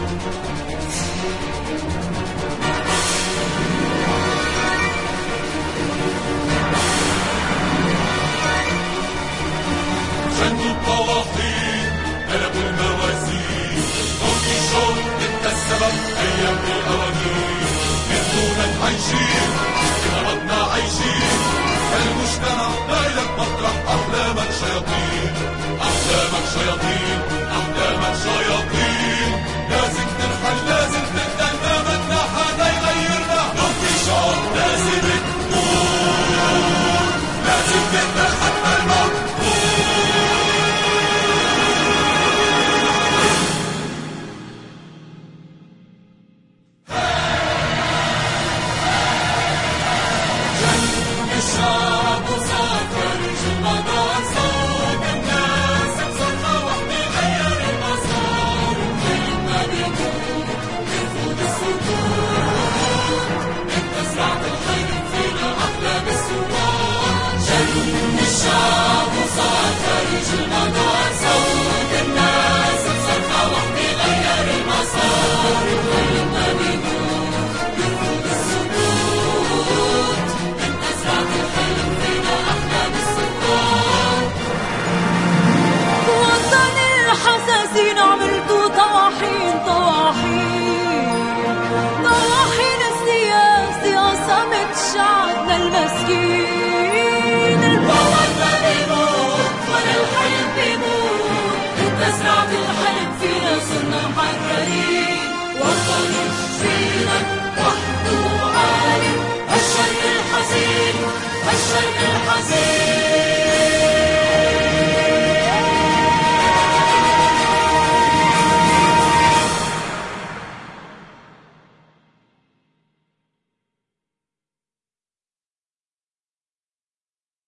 جند الطواحين قلبوا الموازين، دون كيشوت انت السبب ايام القوانين، من دونك عايشين بمرضنا عايشين، المجتمع لايلك مطرح احلامك شياطين، احلامك شياطين، احلامك شياطين، لازم ترحل لازم تقتل، ما بدنا حدا يغيرنا، دون كيشوت لازم تموت، لازم تقتل حتى الموت. الشعب مسافر جمدان صوت الناس بصرخة وحدة غير المسار، كلنا بيموت بنفوت السطور، انت زرعت الخير فينا أحلام الثوار، جند الشعب